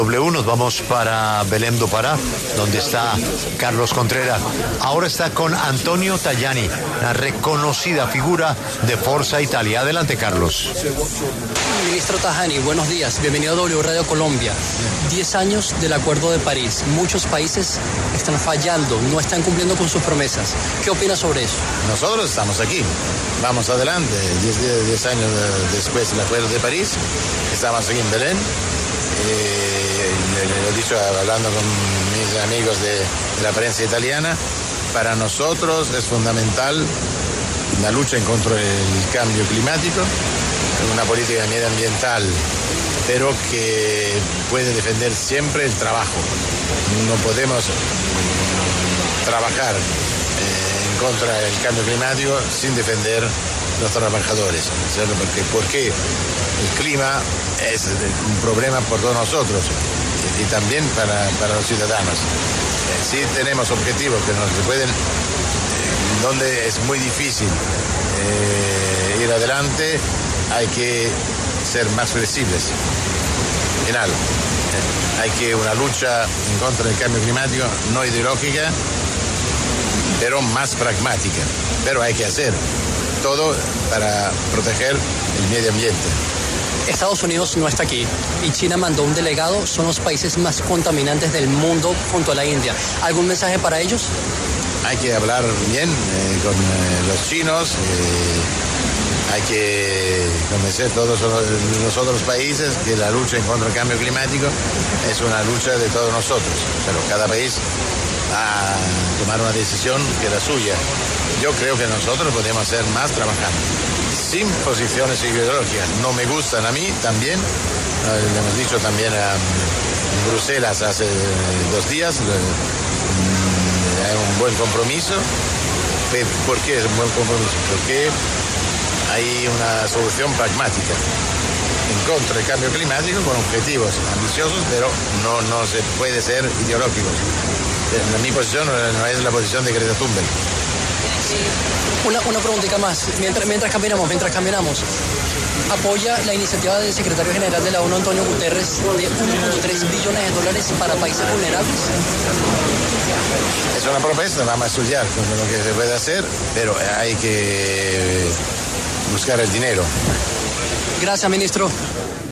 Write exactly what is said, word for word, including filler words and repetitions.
W, nos vamos para Belém do Pará, donde está Carlos Contreras. Ahora está con Antonio Tajani, la reconocida figura de Forza Italia. Adelante, Carlos. Ministro Tajani, buenos días. Bienvenido a W Radio Colombia. Diez años del Acuerdo de París. Muchos países están fallando, no están cumpliendo con sus promesas. ¿Qué opina sobre eso? Nosotros estamos aquí. Vamos adelante. Diez, diez, diez años después del Acuerdo de París, estamos aquí en Belén. Eh, lo he dicho hablando con mis amigos de, de la prensa italiana. Para nosotros es fundamental la lucha en contra del cambio climático, una política medioambiental, pero que puede defender siempre el trabajo. No podemos trabajar eh, en contra del cambio climático sin defender los trabajadores, ¿cierto? Porque, porque el clima es un problema por todos nosotros y, y también para, para los ciudadanos. Eh, sí tenemos objetivos que nos pueden, eh, donde es muy difícil eh, ir adelante, hay que ser más flexibles en algo. Eh, hay que una lucha en contra del cambio climático, no ideológica, pero más pragmática. Pero hay que hacer todo para proteger el medio ambiente. Estados Unidos no está aquí y China mandó un delegado. Son los países más contaminantes del mundo junto a la India. ¿Algún mensaje para ellos? Hay que hablar bien eh, con eh, los chinos. Eh, hay que convencer a todos los otros países que la lucha en contra del cambio climático es una lucha de todos nosotros. Pero cada país va a tomar una decisión que es la suya. Yo creo que nosotros podemos hacer más trabajando, sin posiciones ideológicas. No me gustan a mí también, eh, le hemos dicho también a, en Bruselas hace dos días, eh, hay un buen compromiso. ¿Por qué es un buen compromiso? Porque hay una solución pragmática en contra del cambio climático con objetivos ambiciosos, pero no, no se puede ser ideológicos. Mi posición no es la posición de Greta Thunberg. Una, una preguntita más, mientras, mientras caminamos, mientras caminamos, ¿apoya la iniciativa del secretario general de la ONU, Antonio Guterres, de uno punto tres billones de dólares para países vulnerables? Es una propuesta, vamos a estudiar lo que se puede hacer, pero hay que buscar el dinero. Gracias, ministro.